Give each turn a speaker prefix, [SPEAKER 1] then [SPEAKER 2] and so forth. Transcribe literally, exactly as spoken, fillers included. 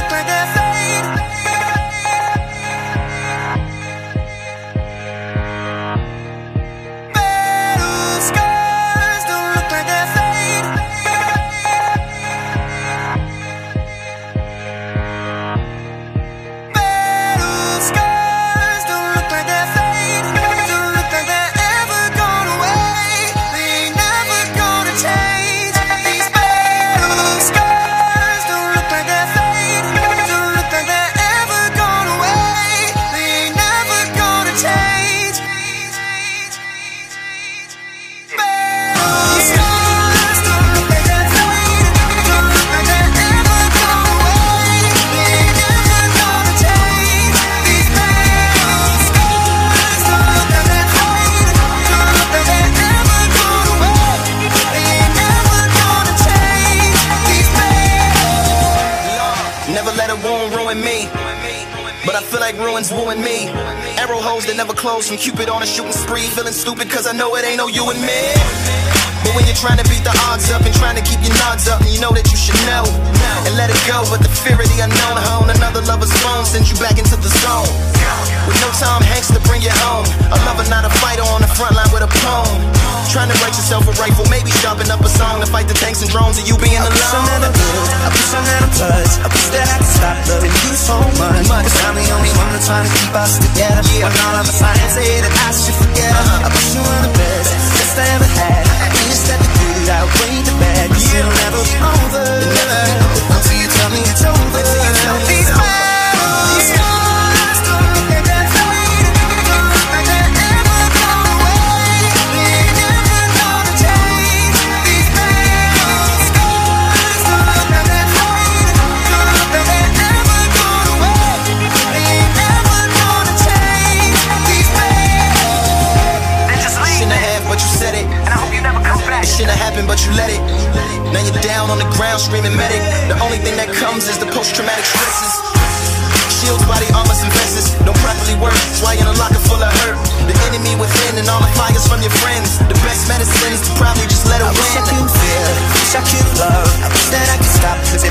[SPEAKER 1] look like they fade. Battle scars don't look like they fade. Battle scars don't look like they fade. Don't look like they're ever gone away. They ain't never gonna change. These battle scars don't look like they fade. Don't look like they're ever gone away. They ain't never gonna change. Battle scars don't look like they fade. Don't look like they're ever gone away. They ain't never gonna change. These battle scars don't look like they fade. Don't look like they're ever gone away. They ain't never gonna change. These battle.
[SPEAKER 2] Never let a wound ruin me, but I feel like ruins wooing me. Arrow holes that never close from Cupid on a shooting spree. Feeling stupid cause I know it ain't no you and me. But when you're trying to beat the odds up and trying to keep your nods up, and you know that you should know and let it go, but the fear of the unknown hone another lover's phone sends you back into the zone. With no Tom Hanks to bring you home, a lover not a fighter on the front line with a poem. Trying to write yourself a rifle, maybe sharpen up a song to fight the tanks and drones of you being alone.
[SPEAKER 3] I wish I never would, I wish I never touch. I wish that I could stop loving you so much, cause I'm the only one that's trying to keep us together. When all of us I say that I should forget her. I wish you were the best, best I ever had. I wish that the good outweighed the bad, cause it'll never be over until you tell me it's over.
[SPEAKER 1] These battle scars don't look like they're fade. Don't look like they're ever gone away. They ain't never gonna change. These battle scars don't look like they're fade. Don't look like they're ever gone away. They ain't never gonna change. These battle.
[SPEAKER 2] Then just leave. Shouldn't have, but you said it.
[SPEAKER 3] And I hope you never come back.
[SPEAKER 2] It shouldn't have happened, but you let it. Now you're down on the ground screaming medic. The only thing that comes is the post-traumatic stresses. Shields, body armors, and vests don't properly work. That's why you're in a locker full of hurt. The enemy within and all the fires from your friends. The best medicine is to probably just let it
[SPEAKER 3] I wish I
[SPEAKER 2] win.
[SPEAKER 3] could feel, wish I could love. I wish that I could stop, cause